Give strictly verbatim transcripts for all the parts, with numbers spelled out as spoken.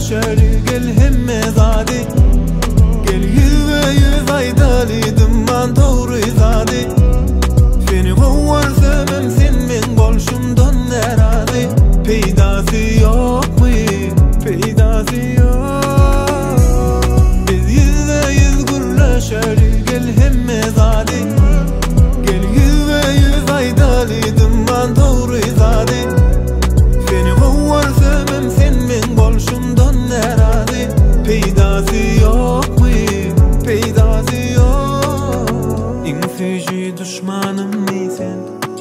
gülleşeri gel hemme zadi. Gel yüz ve yüz aydalıydım ben doğru zadi. Seni kovarsam sen men bolşumdan nerazi. Peydası yok mu? Peydası yok. Biz yüz ve yüz gülleşeri gel hemme zadi. Gel yüz ve yüz aydalıydım ben doğru zadi. Seni kovarsam sen men bolşumdan nerazi. Peydası yok mu? Peydası yok. En feci düşmanım sen.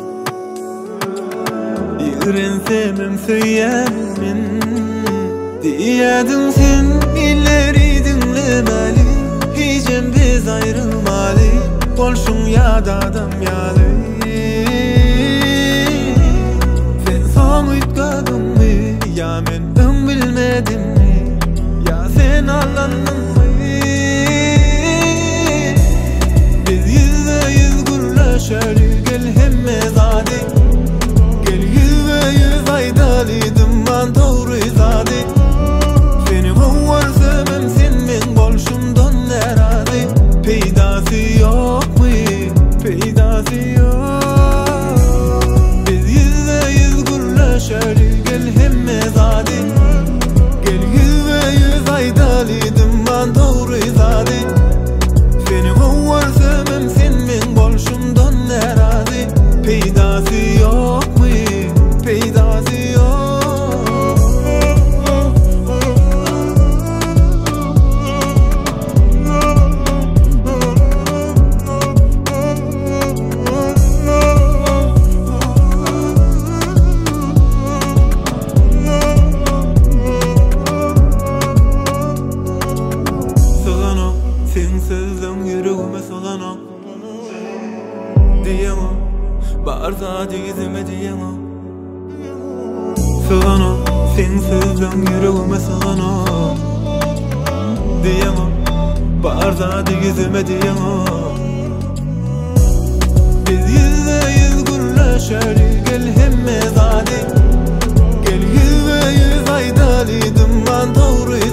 Yürensem söylemin diyedin sen ileri dinlemeli. Hicem biz ayrılmalı. Bolşun ya da adam yalı. Sen son ütgadın mı? Ya men ön bilmedim mi? Ya sen allandın mı? Biz yüz ve yüz gülleşeri gel hemme zadi. Gel yüz ve yüz aydalıydım ben doğru zadi. Seni kovarsam sen men bolşumdan nerazi. Peydası yok mu? Peydası yok. Biz yüz ve yüz gülleşeri gel hemme zadi. Gel yüz ve yüz aydalıydım ben doğru zadi. Seni kovarsam sen men bolşumdan nerazi. Peydası yok mu? Peydası yok. Soğanok, sen sözden yüreğime soğanok. Diyemem, bağırsa dizime diyemem. Soğanok, sen sözden yüreğime soğanok. Diyemem, bağırsa dizime diyemem. Biz yüz ve yüz gülleşeri gel hemme zadi. Gel yüz ve yüz aydalıydım ben doğru